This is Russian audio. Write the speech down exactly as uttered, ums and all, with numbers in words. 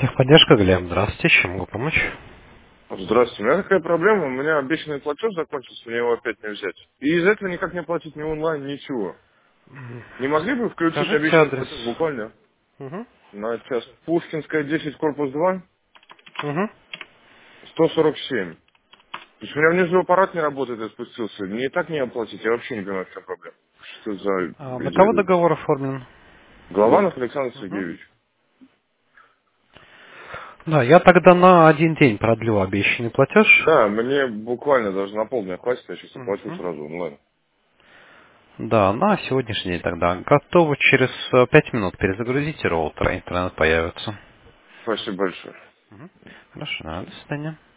Техподдержка, Глеб, здравствуйте, чем могу помочь? Здравствуйте. У меня такая проблема. У меня обещанный платеж закончился, мне его опять не взять. И из этого никак не оплатить ни онлайн, ничего. Не могли бы включить Скажите обещанный адрес. платеж буквально Угу. на час? Пушкинская, десять, корпус два, Угу. сто сорок семь. То есть у меня внизу аппарат не работает, я спустился. Мне и так не оплатить, я вообще не понимаю, в чем проблема. Что за А на кого безвредность? договор оформлен? Голованов Александр Угу. Сергеевич. Да, я тогда на один день продлю обещанный платеж. Да, мне буквально даже на полдня хватит, я сейчас оплачу Угу. сразу онлайн. Да, на сегодняшний день тогда. Готово через э, пять минут перезагрузите роутер, интернет появится. Спасибо большое. Мгм. Хорошо, да, до свидания.